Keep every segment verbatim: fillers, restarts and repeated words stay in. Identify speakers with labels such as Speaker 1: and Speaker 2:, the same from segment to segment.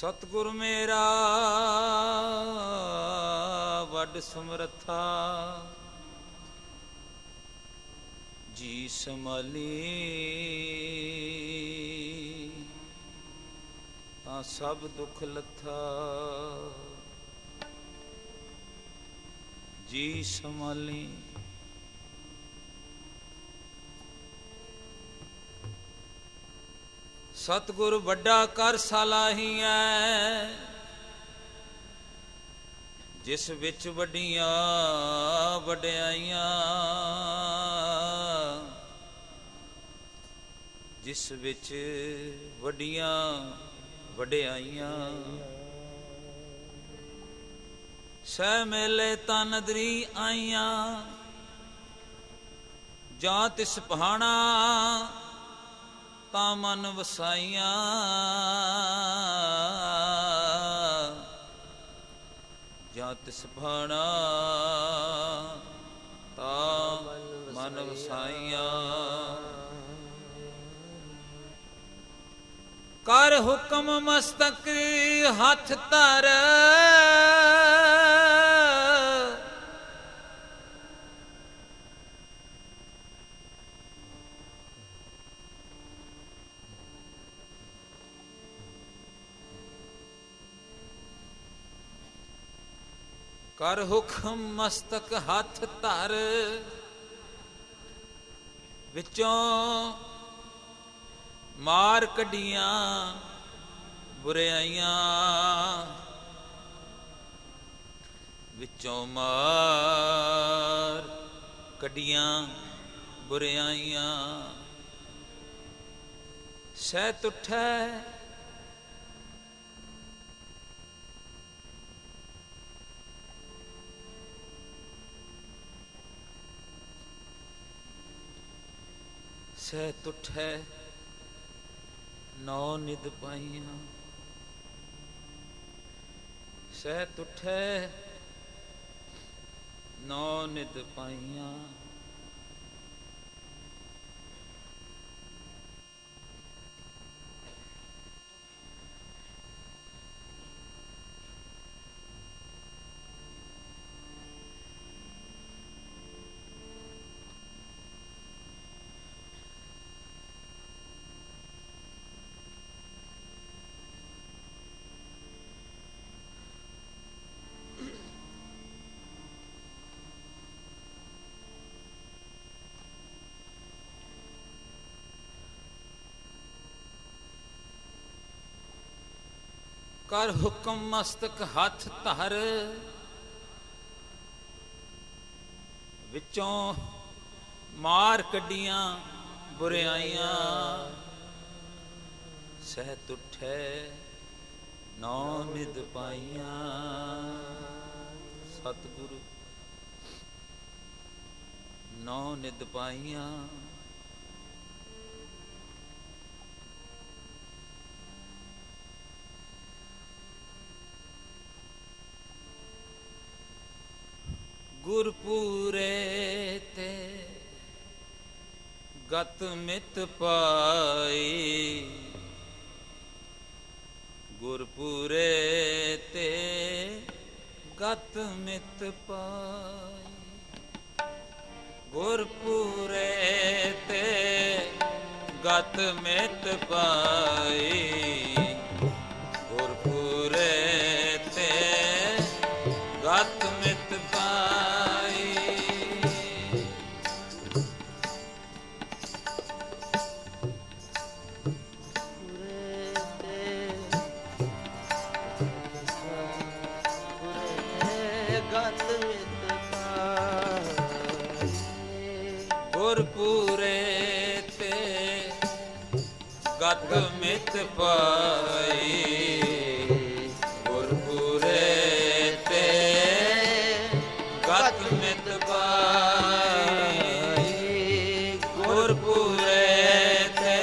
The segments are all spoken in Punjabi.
Speaker 1: ਸਤਿਗੁਰ ਮੇਰਾ ਵੱਡ ਸਮਰੱਥਾ, ਜੀ ਸੰਭਾਲੀ ਤਾਂ ਸਭ ਦੁੱਖ ਲੱਥਾ। ਜੀ ਸੰਭਾਲੀ ਸਤਿਗੁਰ ਵੱਡਾ ਕਰ ਸਲਾਹੀਐ, ਜਿਸ ਵਿੱਚ ਵੱਡੀਆਂ ਵਡਿਆਈਆਂ, ਜਿਸ ਵਿੱਚ ਵੱਡੀਆਂ ਵਡਿਆਈਆਂ। ਸਹਿ ਮੇਲੇ ਤਾਂ ਨਦਰੀ ਆਈਆਂ, ਜਾਂ ਤਿਸ ਪਹਾਣਾ ਤਾਂ ਮਨ ਵਸਾਈਆਂ। ਜਾਂ ਤਿਸ ਭਾਣਾ ਤਾਂ ਮਨ ਵਸਾਈਆਂ। ਕਰ ਹੁਕਮ ਮਸਤਕ ਹੱਥ ਧਰ, ਕਰ ਹੁਕਮ ਮਸਤਕ ਹੱਥ ਧਰ। ਵਿੱਚੋਂ ਮਾਰ ਕੱਢੀਆਂ ਬੁਰਿਆਈਆਂ, ਵਿੱਚੋਂ ਮਾਰ ਕੱਢੀਆਂ ਬੁਰਿਆਈਆਂ। ਸਹਿਤ ਉਠੈ ਸਹਿਤ ਉਠੈ ਨੌ ਨਿਧ ਪਾਈਆਂ। ਸਹਿਤ ਉਠੈ ਨੌ ਨਿਧ ਪਾਈਆਂ। ਕਰ ਹੁਕਮ ਮਸਤਕ ਹੱਥ ਧਰ। ਵਿੱਚੋਂ ਮਾਰ ਕੱਢੀਆਂ ਬੁਰਿਆਈਆਂ। ਸਹਿਤ ਉਠੈ ਨੌ ਨਿਧ ਪਾਈਆਂ। ਸਤਿਗੁਰੂ ਨੌ ਨਿਧ ਪਾਈਆਂ। ਗੁਰਪੂਰੇ ਤੇ ਗਤ ਮਿਤ ਪਾਈ। ਗੁਰਪੂਰੇ ਤੇ ਗਤ ਮਿਤ ਪਾਈ। ਗੁਰਪੂਰੇ ਤੇ ਗਤ ਮਿਤ ਪਾਈ। ਗੁਰਪੂਰੇ ਤੇ ਗਤ ਮਿਤ ਪਾਈ। ਗੁਰਪੂਰੇ ਤੇ ਗਤ ਮਿਤ ਪਾਈ। ਗੁਰਪੂਰੇ ਤੇ ਗਤ ਮਿਤ ਪਾਈ। ਗੁਰਪੂਰੇ ਤੇ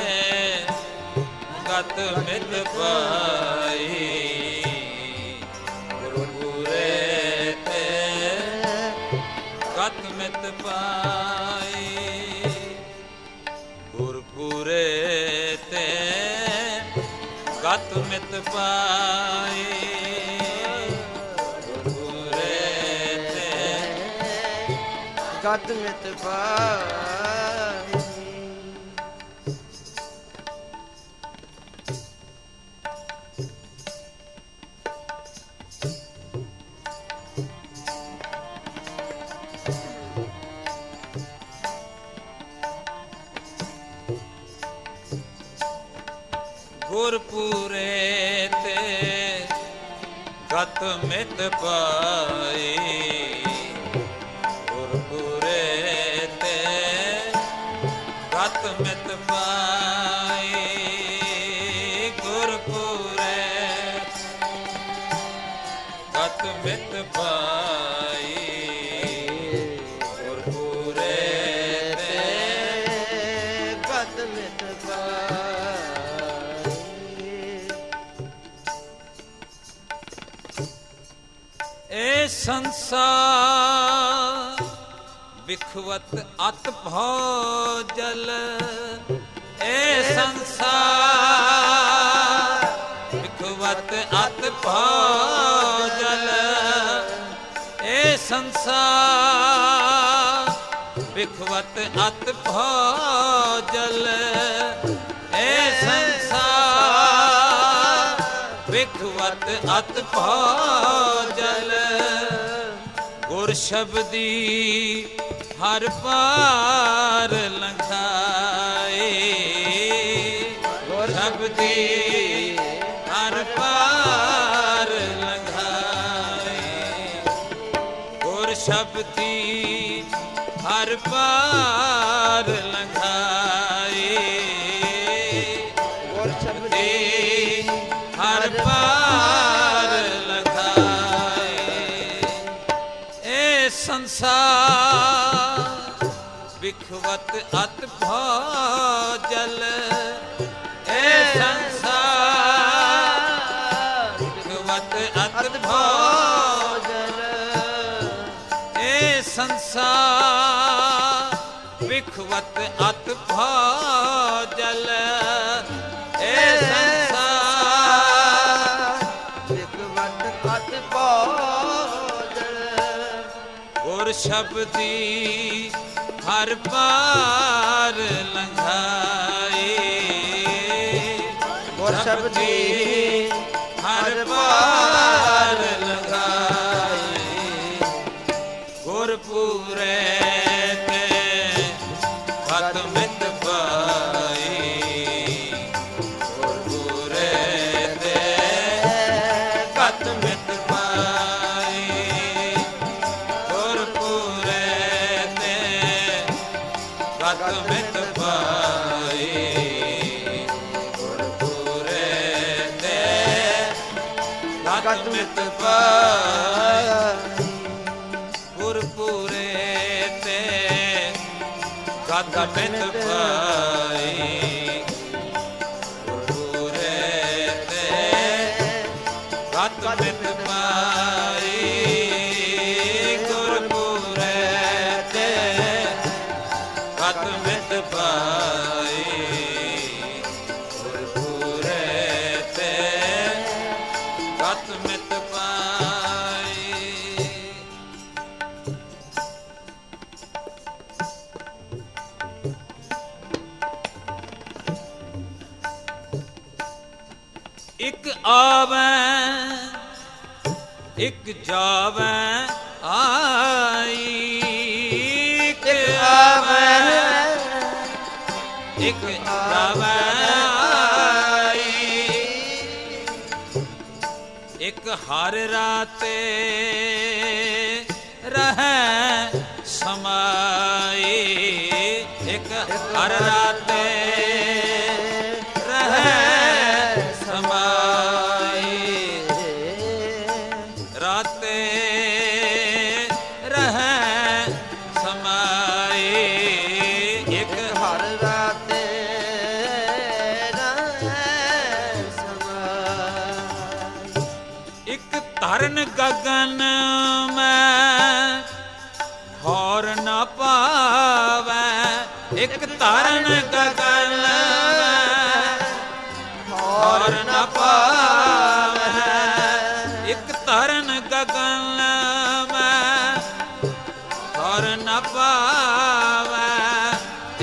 Speaker 1: ਗਤ ਮਿਤ ਪਾਈ। ਗੁਰਪੂਰੇ ਤੇ ਗਤ ਮਿਤ ਪਾਈ। ਗੁਰਪੂਰੇ ਤੇ ਗਤ ਮਿਤ ਮਿਤ ਪਾਈ ਗੁਰਪੂਰੇ ਤੇ
Speaker 2: ਗਤ ਮਿਤ ਪਾਈ
Speaker 1: ਗੁਰਪੂਰੇ ਤੇ ਗਤ ਮਿਤ ਪਾਈ ਗੁਰਪੂਰੇ ਤੇ ਗਤ ਮਿਤ ਪਾਈ ਗੁਰਪੂਰੇ ਗਤ ਮਿਤ ਪਾਈ ਗੁਰਪੂਰੇ ਤੇ
Speaker 2: ਗਤ ਮਿਤ ਪਾਈ
Speaker 1: ਇਹ ਸੰਸਾਰ ਵਿਖਵਤ ਅਤ ਭਉ ਜਲ ਇਹ ਸੰਸਾਰ ਵਿਖਵਤ ਅਤ ਭਉ ਜਲ ਇਹ ਸੰਸਾਰ ਵਿਖਵਤ ਅਤ ਭਉ ਜਲ ਇਹ ਸੰਸਾਰ ਵਿਖਵਤ ਅਤ ਭਉ ਜਲ ਗੁਰ ਸ਼ਬਦੀ ਹਰ ਪਾਰ ਲੰਘਾਏ ਗੁਰ ਸ਼ਬਦੀ ਹਰ ਪਾਰ ਲੰਘਾਏ ਗੁਰ ਸ਼ਬਦੀ ਹਰ ਪਾਰ ਲੰਘਾਏ ਗੁਰ ਸ਼ਬਦੀ ਹਰ ਪਾਰ ਲੰਘਾਏ ਇਹ ਸੰਸਾਰ ਵਿਖਵਤ ਅਤ ਭਉ ਜਲ ਇਹ ਸੰਸਾਰ ਵਿਖਵਤ ਅਤ ਭਉ ਜਲ ਇਹ ਸੰਸਾਰ ਵਿਖਵਤ ਅਤ ਭਉ ਜਲ ਇਹ ਸੰਸਾਰ
Speaker 2: ਵਿਖਵਤ ਅਤ ਭਉ ਜਲ
Speaker 1: ਗੁਰ ਸ਼ਬਦੀ ਹਰ ਪਾਰ ਲੰਘਾਏ
Speaker 2: ਗੁਰ ਸ਼ਬਦੀ
Speaker 1: ਹਰ ਪਾਰ ਲੰਘਾਏ ਗੁਰਪੂਰੇ ਤੇ ਗਤ ਮਿਤ ਪਾਈ ਗੁਰਪੂਰੇ ਤੇ ਗਤ ਮਿਤ ਪਾਈ ਗੁਰਪੂਰੇ ਤੇ ਗਤ ਮਿਤ ਪਾਈ ਗੁਰਪੂਰੇ ਤੇ ਗਤ ਮਿਤ ਪਾਈ ਗੁਰਪੂਰੇ ਤੇ ਗਤ ਮਿਤ ਪਾਈ ਗੁਰਪੂਰੇ ਤੇ ਗਤ ਮਿਤ ਪਾਈ ਗੁਰਪੂਰੇ ਤੇ ਗਤ ਮਿਤ ਪਾਈ ਗੁਰਪੂਰੇ ਤੇ ਗਤ ਮਿਤ ਪਾਈ ਇੱਕ ਆਵੈ ਇੱਕ ਜਾਵੈ ਆਈ ਇੱਕ ਆਵੈ ਇੱਕ ਜਾਵੈ ਆਈ ਇੱਕ ਹਰ ਰਾਤੇ ਰਹੈ ਸਮਾਈ ਇੱਕ ਹਰ ਰਾਤੇ ਰਹੈ ਰਾਤੇ ਰਹੈ ਸਮਾਏ ਇੱਕ
Speaker 2: ਹਰ ਰਾਤੇ ਰਹੈ ਸਮਾਏ
Speaker 1: ਇੱਕ ਧਰਨ ਗਗਨ ਮੈਂ ਹੋਰ ਨਾ ਪਾਵੈ ਇੱਕ ਧਰਨ ਗਗਨ ਮੈਂ ਹੋਰ ਨਾ ਪਾਵੈ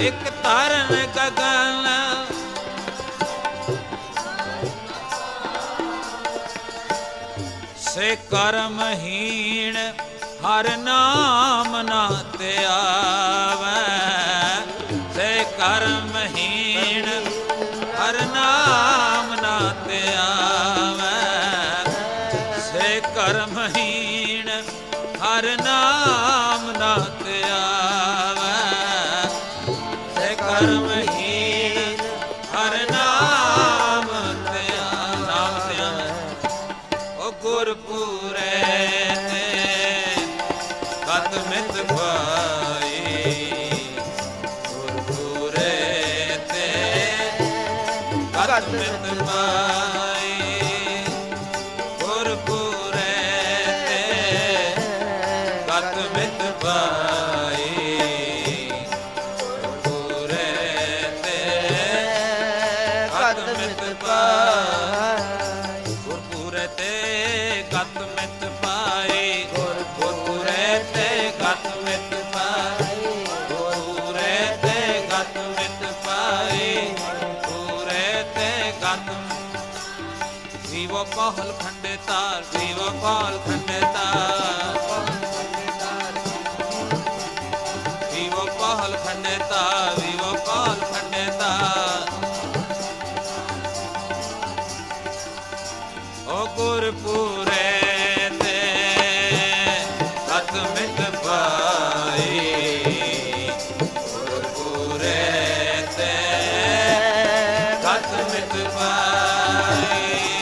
Speaker 1: ਇੱਕ ਧਰਨ ਗਗਨ ਸੇ ਕਰਮਹੀਣ ਹਰ ਨਾਮ ਨਾ ਧਿਆਵੈ ਸੇ ਕਰਮਹੀਣ ਹਰ ਨਾਮ ਨਾ ਧਿਆਵੈ ਸੇ ਕਰਮਹੀਣ ਹਰ ਨਾਮ ਨਾ ਧਿਆਵੈ ਸੇ ਕਰਮਹੀਣ ਹਰ ਨਾਮ ਧਿਆ ਨਾਮ ਧਿਆਵੈ ਓ ਗੁਰਪੂਰੇ ਤੇ ਗਤ ਮਿਤ ਪਾਈ ਗੁਰਪੂਰੇ ਤੇ ਗਤ ਮਿਤ ਪਾਈ ਗੁਰਪੂਰੇ ਤੇ ਗਤ ਮਿਤ ਪਾਈ ਗੁਰਪੂਰੇ ਤੇ ਗਤ ਮਿਤ ਪਾਈ ਗੁਰਪੂਰੇ ਤੇ ਗਤ ਮਿਤ ਪਾਈ ਗੁਰਪੂਰੇ ਤੇ ਗਤ ਮਿਤ ਪਾਈ ਗੁਰਪੂਰੇ ਤੇ ਗਤ ਮਿਤ ਪਾਈ ਗੁਰਪੂਰੇ ਤੇ ਗਤ ਜੀਵੋ ਪਹਲ ਖੰਡੇ ਤਾਰ ਜੀਵੋ ਪਹਲ ਖੰਡੇ ਤਾਰ ਜੀਵੋ ਪਹਲ ਖੰਡੇ ਤਾਰ ਜੀਵੋ ਪਹਲ ਖੰਡੇ ਤਾਰ ਓ ਗੁਰਪੂਰੇ ਤੇ ਗਤ ਮਿਤ ਪਾਈ ਗੁਰਪੂਰੇ ਤੇ ਗਤ ਮਿਤ ਪਾਈ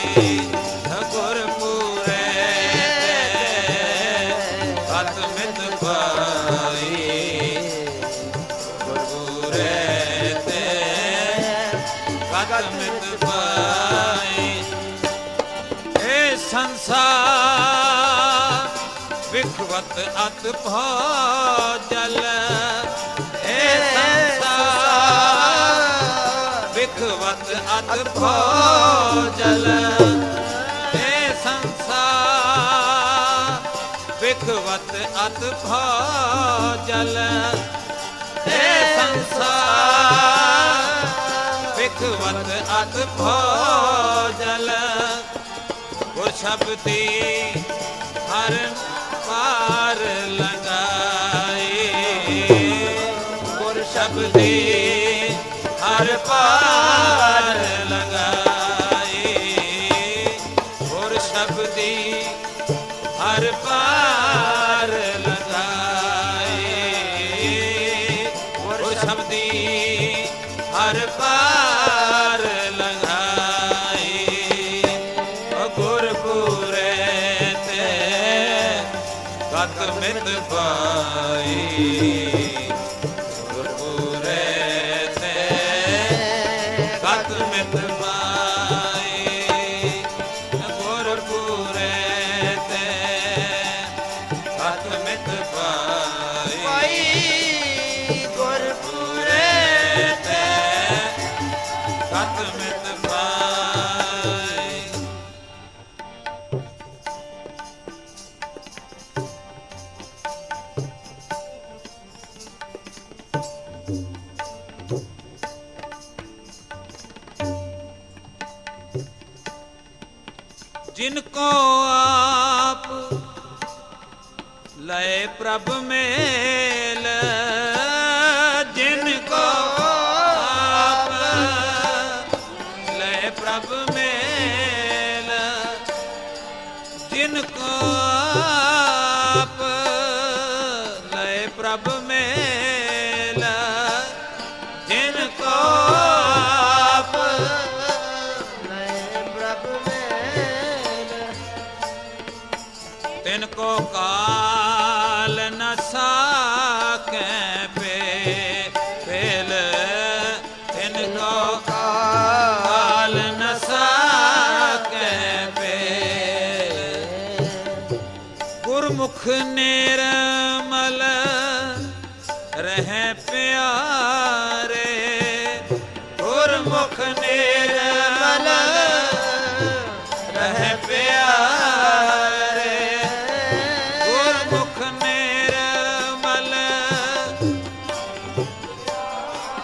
Speaker 1: ਗੁਰਪੂਰੇ ਤੇ ਗਤ ਮਿਤ ਪਾਈ ਗੁਰਪੂਰੇ ਤੇ ਗਤ ਮਿਤ ਪਾਈ ਏ ਸੰਸਾਰ ਵਿਖਵਤ ਅਤ ਭੋਜਲ ਏ ਸੰਸਾਰ ਵਿਖਵਤ ਅਤ ਭੋਜਲ ਏ ਸੰਸਾਰ ਵਿਖਵਤ ਅਤ ਭੋਜਲ ਏ ਸੰਸਾਰ ਵਿਖਵਤ ਅਤ ਭੋਜਲ ਗੁਰ ਸ਼ਬਦੀ ਹਰ ਪਾਰ ਲਗਾਈ ਗੁਰ ਸ਼ਬਦੀ ਹਰ ਪਾਰ ਲਗਾਈ ਗੁਰ ਸ਼ਬਦੀ ਹਰ ਪਾਰ ਲਗਾਈ ਗੁਰ ਸ਼ਬਦੀ ਹਰ ਪਾਰ ਲਗਾਈ ਗੁਰਪੂਰੇ ਤੇ ਗਤ ਮਿਤ ਪਾਈ ਗੁਰਪੂਰੇ ਤੇ ਗਤ ਮਿਤ ਪਾਈ ਗੁਰਪੂਰੇ ਤੇ ਗਤ ਮਿਤ ਪਾਈ ਗੁਰਪੂਰੇ ਤੇ ਗਤ ਮਿਤ ਪਾਈ जिनको आप लय प्रभ मेल जिनको आप लय प्रभ मेल जिनको आप लय प्रभ मेल जिनको आप तिनको काल न साके पे पेल तिनको काल न साके पे गुरमुख निर्मल रहे प्यारे गुरमुख निर्मल रहे प्यारे गुरमुख निर्मल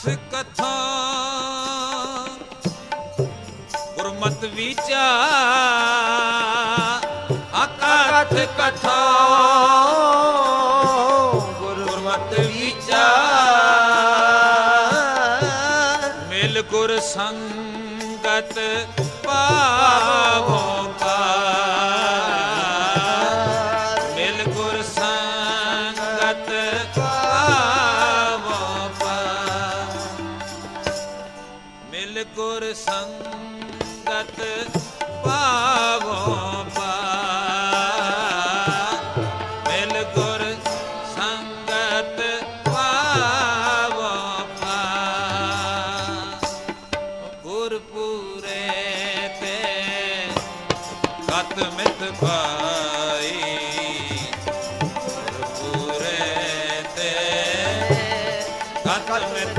Speaker 1: ਅਕਥ ਕਥਾ ਗੁਰਮਤਿ ਵਿਚਾਰ ਅਕਥ ਕਥਾ ਗੁਰਮਤਿ ਵਿਚਾਰ ਮਿਲ ਗੁਰ ਸੰਗਤ ਪਾਵੋ ਪਾਰ ਮਿਲ ਗੁਰ ਸੰਗਤ ਪਾਵੋ ਪਾਰ ਮਿਲ ਗੁਰ ਸੰਗਤ ਪਾਵੋ ਪਾਰ ਮਿਲ ਗੁਰ ਸੰਗਤ ਪਾਵੋ ਪਾਰ ਗੁਰਪੁਰੇ ਤੇ ਗਤ ਮਿਤ ਪਾਈ ਗੁਰਪੁਰੇ ਤੇ ਗਤ ਮਿਤ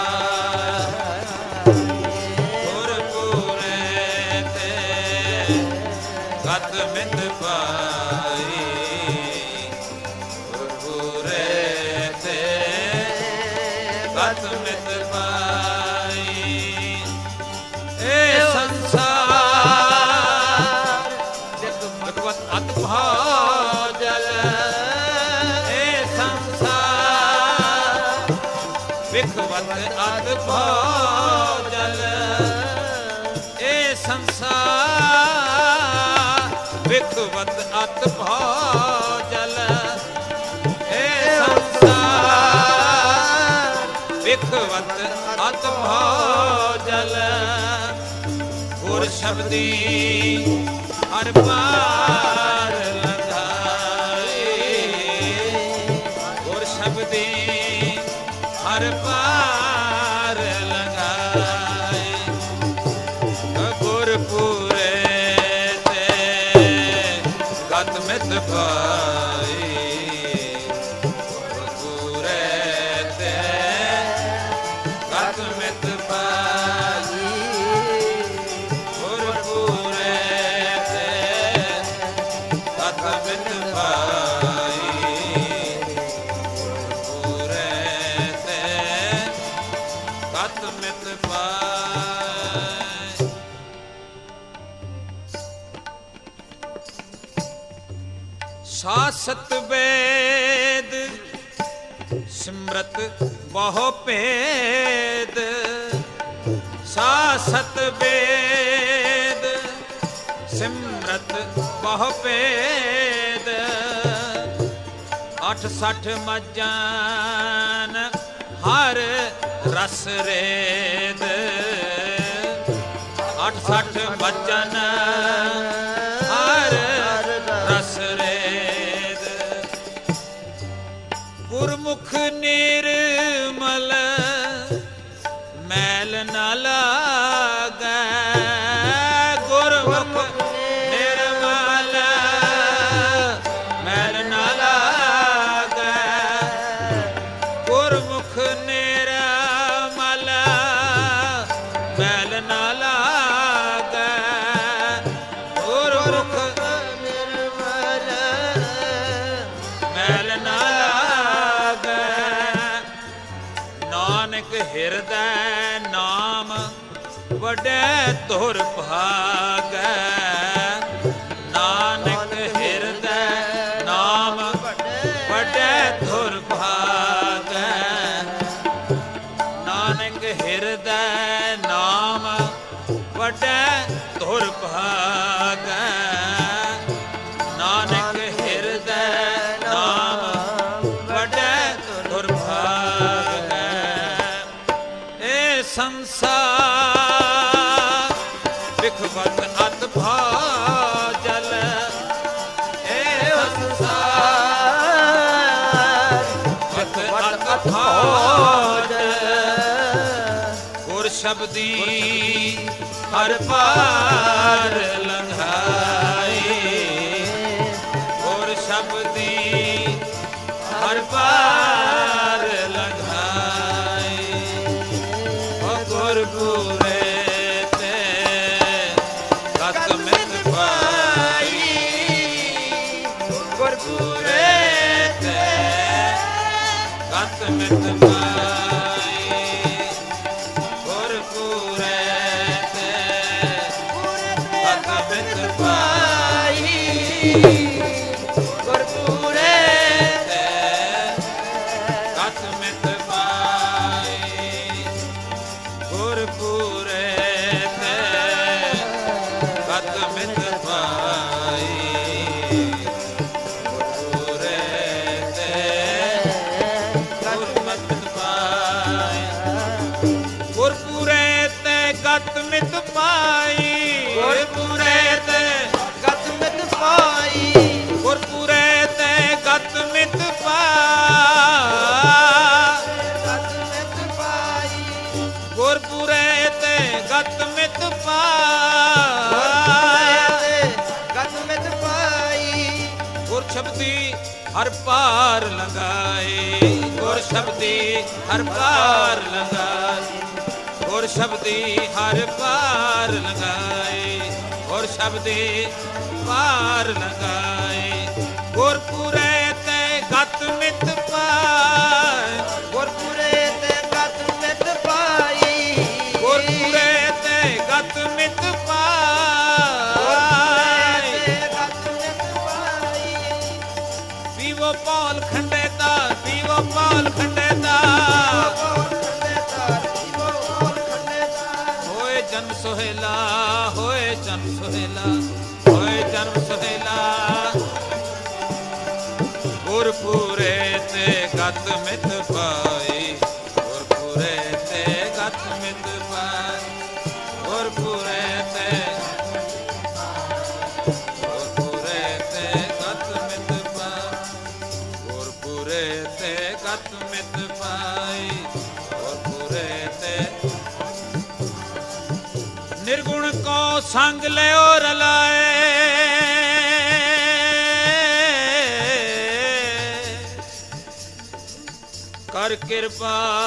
Speaker 1: ਪਾਈ ਗੁਰਪੁਰੇ ਤੇ ਗਤ ਮਿਤ ਪਾਈ ਗੁਰਪੁਰੇ ਤੇ ਗਤ ਮਿਤ ਪਾਈ ਇਹ ਸੰਸਾਰ ਭਗਵਤ ਅਤ ਭਾਉ ਜਲ ਇਹ ਸੰਸਾਰ ਭਗਵਤ ਅਤ ਭਾਉ ਜਲ ਇਹ ਸੰਸਾਰ ਭਗਵਤ ਅਤ ਭਾਉ ਜਲ ਇਹ ਸੰਸਾਰ ਭਗਵਤ ਅਤ ਭਾਉ ਜਲ ਗੁਰ ਸ਼ਬਦੀ ਹਰ ਪਾਰ ਲੰਘਾਏ ਗੁਰ ਸ਼ਬਦੀ ਹਰ ਪਾਰ ਲੰਘਾਏ ਗੁਰਪੁਰੇ ਤੇ ਗਤ ਮਿਤ ਪਾਈ ਗੁਰਪੁਰੇ ਤੇ ਗਤ ਮਿਤ ਪਾਈ ਗੁਰਪੁਰੇ ਤੇ ਗਤ ਮਿਤ ਪਾਈ ਗੁਰਪੁਰੇ ਤੇ ਗਤ ਮਿਤ ਪਾਈ ਸਾਸਤ ਵੇਦ ਸਿਮਰਤ ਬਹੁ ਭੇਦ ਸਾਸਤ ਵੇਦ ਸਿਮਰਤ ਬਹੁ ਭੇਦ ਅਠ ਸਠ ਮੱਜਾਨ ਹਰ ਰਸ ਰੇਦ ਅਠ ਸਠ ਮੱਜਨ ਹਰ ਰਸ ਰੇਦ ਗੁਰਮੁਖ ਨਿਰਮਲ ਮੈਲ ਨ ਲਾਗੈ ਗੁਰਮੁਖ ਨਿਰਮਲ ਮੈਲ ਨ ਲਾਗੈ ਗੁਰਮੁਖ ਨਿਰਮਲ ਮੈਲ ਨ ਲਾਗੈ ਗੁਰਮੁਖ ਨਿਰਮਲ ਮੈਲ ਨ ਲਾਗੈ ਨਾਨਕ ਹਿਰਦੈ ਨਾਮ ਵੱਡੇ ਧੁਰ ਭਾਗੈ ਨਾਨਕ ਹਿਰਦੈ ਨਾਮ ਵੱਡੇ ਧੁਰ ਭਾਗੈ ਨਾਨਕ ਹਿਰਦੈ ਨਾਮ ਵੱਡੇ ਧੁਰ ਭਾਗੈ ਨਾਨਕ ਹਿਰਦੈ ਨਾਮ ਵੱਡੇ ਧੁਰ ਭਾਗੈ ਇਹ ਸੰਸਾਰ ਭਗਵਤ ਅਤ ਭਾਉ ਜਲ ਇਹ ਸੰਸਾਰ ਭਗਵਤ ਅਤ ਭਾਉ ਜਲ ਗੁਰ ਸ਼ਬਦੀ ਹਰ ਪਾਰ ਲੰਘਾਏ ਗੁਰ ਸ਼ਬਦੀ ਹਰ ਪਾਰ ਲੰਘਾਏ ਓ ਗੁਰਪੁਰੇ ਤੇ ਗਤ ਮਿਤ ਪਾਈ ਗੁਰਪੁਰੇ ਤੇ ਗਤ ਮਿਤ ਪਾਈ ਗੁਰ ਸ਼ਬਦੀ ਹਰ ਪਾਰ ਲੰਘਾਏ, ਗੁਰ ਸ਼ਬਦੀ ਹਰ ਪਾਰ ਲੰਘਾਏ, ਗੁਰ ਸ਼ਬਦੀ ਹਰ ਪਾਰ ਲੰਘਾਏ, ਗੁਰ ਸ਼ਬਦੀ ਪਾਰ ਲੰਘਾਏ। ਗੁਰਪੁਰੇ ਤੇ ਗਤ ਮਿਤ ਪਾਏ,
Speaker 2: ਗੁਰਪੁਰੇ ਤੇ ਗਤ ਮਿਤ ਪਾਈ,
Speaker 1: ਗੁਰਪੁਰੇ ਤੇ ਗਤ ਮਿਤ
Speaker 2: ਗੁਰਪੁਰੇ
Speaker 1: ਪਾਏ।
Speaker 2: ਤੇ ਗਤ ਮਿਤ ਪਾਈ।
Speaker 1: ਪੀਵੋ ਪਾਲ ਖੰਡੇ ਦਾ, ਪੀਵੋ ਪਾਲ ਖੰਡੇ ਦਾ, ਹੋਏ ਜਨਮ ਸੁਹੇਲਾ, ਹੋਏ ਜਨਮ ਸੁਹੇਲਾ, ਹੋਏ ਜਨਮ ਸੁਹੇਲਾ। ਗੁਰਪੁਰੇ ਤੇ ਗਤ ਮਿਤ ਪਾਈ, ਗੁਰਪੁਰੇ ਤੇ ਗਤ ਮਿਤ ਪਾਈ, ਗੁਰਪੁਰੇ ਤੇ ਗੁਰਪੁਰੇ ਤੇ ਗਤ ਮਿਤ ਪਾਈ, ਗੁਰਪੁਰੇ ਤੇ ਗਤ ਮਿਤ ਪਾਈ, ਗੁਰਪੁਰੇ ਤੇ ਨਿਰਗੁਣ ਕੋ ਸੰਗ ਲਿਓ ਰਲਾਏ, ਕਰ ਕਿਰਪਾ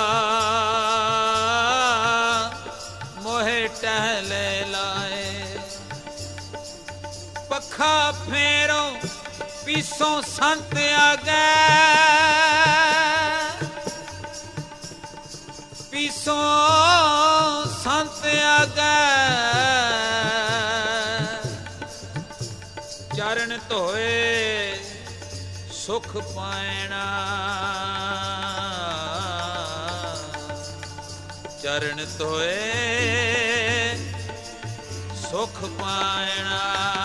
Speaker 1: ਮੋਹਿ ਟਹਿਲੇ ਲਾਏ। ਪੱਖਾ ਫੇਰੋ ਪੀਸੋਂ ਸੰਤ ਆਗੇ, ਪੀਸੋਂ ਸੰਤ ਆਗੇ। ਚਰਨ ਧੋਏ ਸੁਖ ਪਾਇਣਾ, ਚਰਨ ਧੋਏ ਸੁਖ ਪਾਇਣਾ।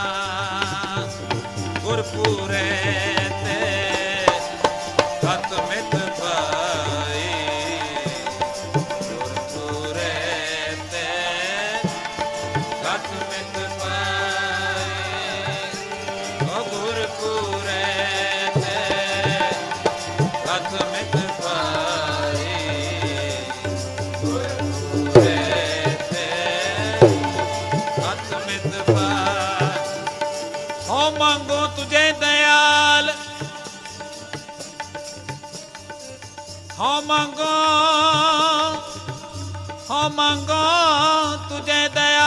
Speaker 1: ਗੁਰਪੁਰੇ ਤੇ ਗਤ ਮਿਤ ਪਾਈ, ਗੁਰਪੁਰੇ ਤੇ ਗਤ ਮਿਤ ਪਾਈ, ਓ ਗੁਰਪੁਰੇ ਤੇ ਗਤ ਮਿਤ ਪਾਈ, ਗੁਰਪੁਰੇ ਤੇ ਗਤ ਮਿਤ ਪਾਈ। ਹੋ ਮੰਗੋ ਤੁਝੇ ਦਇਆਲ, ਹੋ ਮੰਗੋ, ਹੋ ਮੰਗੋ ਤੁਝੇ ਦਇਆ,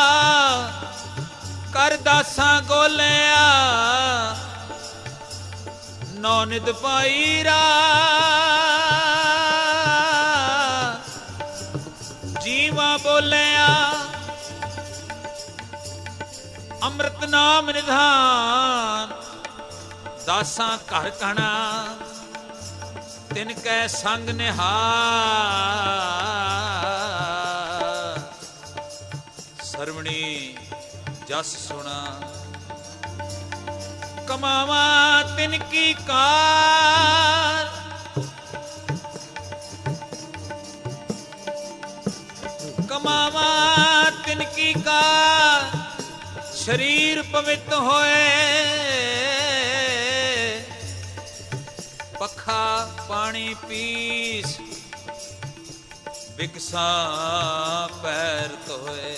Speaker 1: ਕਰ ਦਾਸਾਂ ਗੋਲਿਆ ਨੌ ਨਿਧ ਪਾਈ ਰਾ। ਜੀਵਾ ਬੋਲਿਆ ਅੰਮ੍ਰਿਤ ਨਾਮ ਨਿਧਾਨ, ਦਾਸਾਂ ਘਰ ਕਹਣਾ ਤਿਨ ਕੈ ਸੰਗ ਨਿਹਾਲ। ਸਰਵਣੀ ਜਸ ਸੁਣਾ ਕਮਾਵਾ ਤਿਨ ਕੀ ਕਾਰ, ਕਮਾਵਾ ਤਿਨ ਕੀ ਕਾਰ। ਸ਼ਰੀਰ ਪਵਿੱਤ ਹੋਏ, ਪੱਖਾ ਪਾਣੀ ਪੀਸ, ਬਿਕਸਾ ਪੈਰ ਧੋਏ।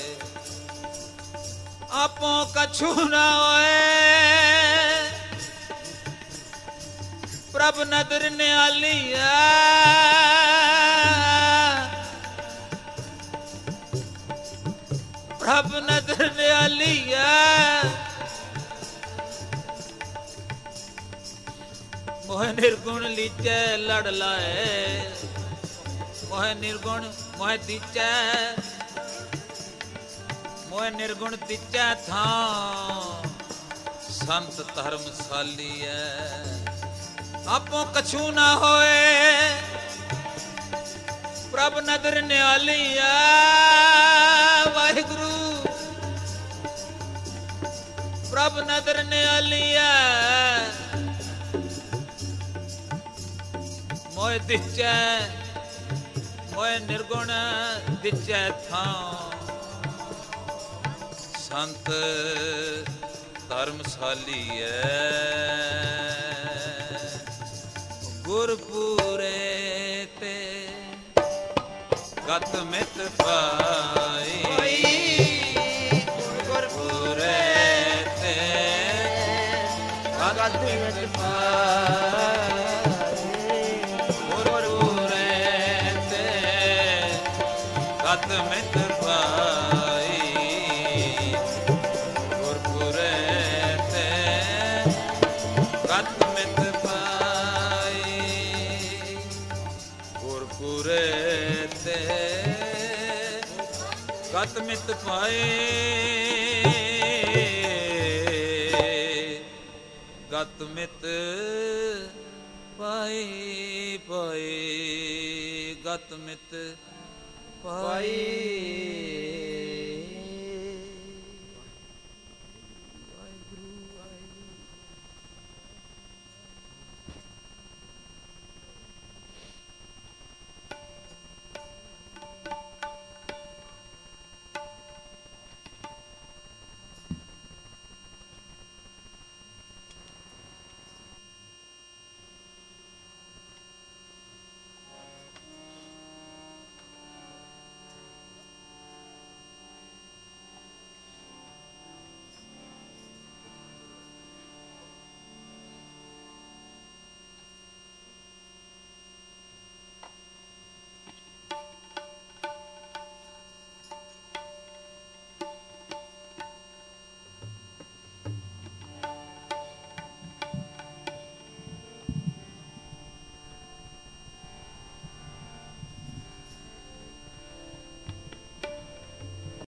Speaker 1: ਆਪੋਂ ਕਛੂ ਨਾ ਹੋਏ, ਪ੍ਰਭ ਨਦਰ ਨਿਆਲੀ ਹੈ, ਪ੍ਰਭ ਨਦਰ ਨਿਆਲੀ ਹੈ। ਮੋਹ ਨਿਰਗੁਣ ਲੀਚੈ ਲੜ ਲਾਏ, ਮੋਹ ਨਿਰਗੁਣ ਮੋਹ ਦੀਚੈ, ਮੋਹ ਨਿਰਗੁਣ ਦੀਚੈ ਥਾਂ। ਸੰਤ ਧਰਮਸਾਲੀ ਐ, ਆਪੋਂ ਕਛੂ ਨਾ ਹੋਏ, ਪ੍ਰਭ ਨਦਰ ਨਿਆਲੀ ਐ। ਵਾਹਿਗੁਰੂ ਪ੍ਰਭ ਨਦਰ ਨਿਆਲੀ ਐ। ਮੋਹ ਦਿਚੈ ਮੋਹ ਨਿਰਗੁਣ ਦਿਚੈ ਥਾਂ। ਸੰਤ ਧਰਮਸਾਲੀ ਐ, ਗੁਰਪੂਰੇ ਤੇ ਗਤ ਮਿਤ ਪਾਈ। ਗੁਰਪੂਰੇ ਤੇ
Speaker 2: ਗਤ ਮਿਤ ਪਾਈ।
Speaker 1: ਗੁਰਪੁਰੇ ਤੇ ਗਤ ਮਿਤ ਪਾਈ। ਗੁਰਪੁਰੇ ਤੇ ਗਤ ਮਿਤ ਪਾਈ। ਗੁਰਪੁਰੇ ਤੇ ਗਤ ਮਿਤ ਪਾਈ। ਗਤ ਮਿਤ ਪਾਈ ਪਾਈ। ਗਤ ਮਿਤ ਪਾਈ।